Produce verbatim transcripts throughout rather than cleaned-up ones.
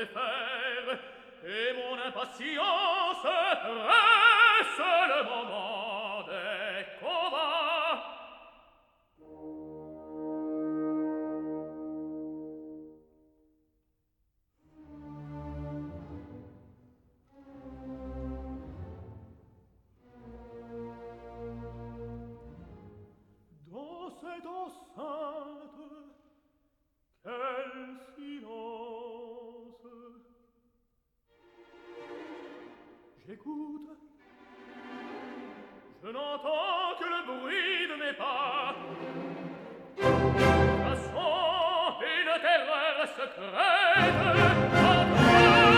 sais faire, et mon impatience presse le moment des combats. Dans cette enceinte, quel silence! J'écoute, je n'entends que le bruit de mes pas. Façon une terreur secrète en moi.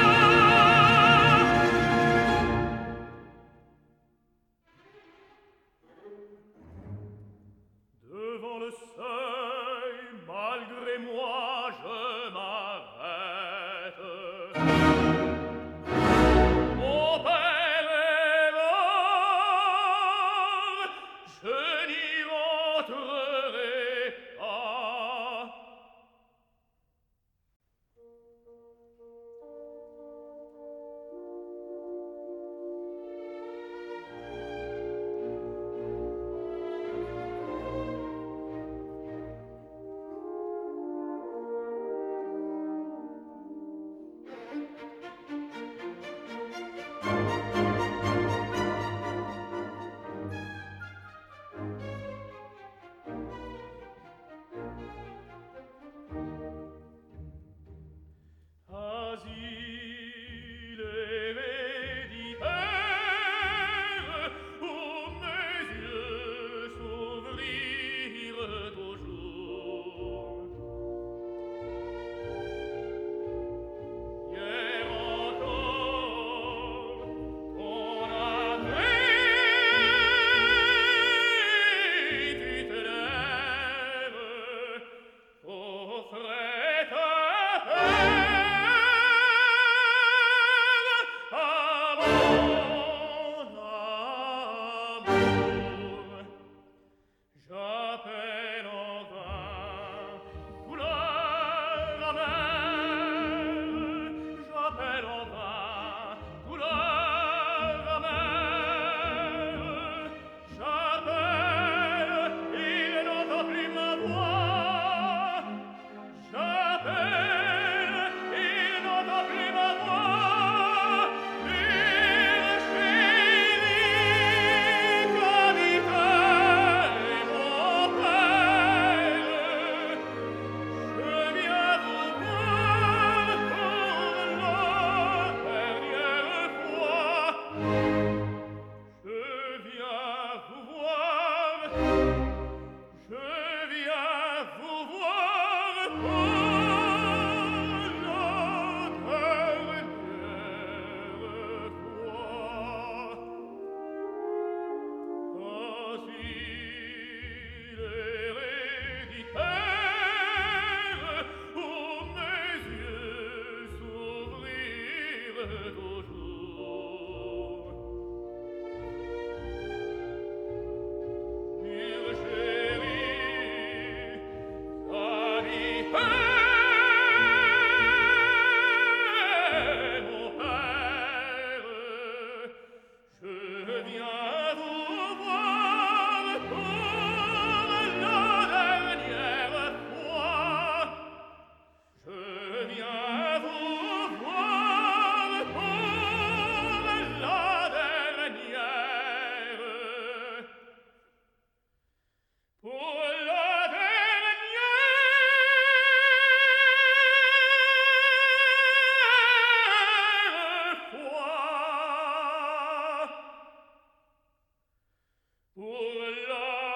Devant le seuil, malgré moi, je m'arrête. Mon père est mort, je n'y rentrerai pas. Asile héréditaire, où mes yeux s'ouvrirent au jour. Hier encore, ton avait tutélaire offrait ta j'appelle en vain, douleur amère, j'appelle en vain, douleur amère, j'appelle, il n'entend plus ma voix, j'appelle, il n'entend plus ma voix, Virginie, capitaine, mon père, je viens vous voir pour la dernière fois. Je viens vous voir, je viens vous voir pour la dernière fois. Asile héréditaire, où mes yeux s'ouvrirent au jour. Mille chéris, amis, mon père, je viens vous voir pour la dernière fois. Je viens vous voir pour la dernière, pour la dernière fois, pour la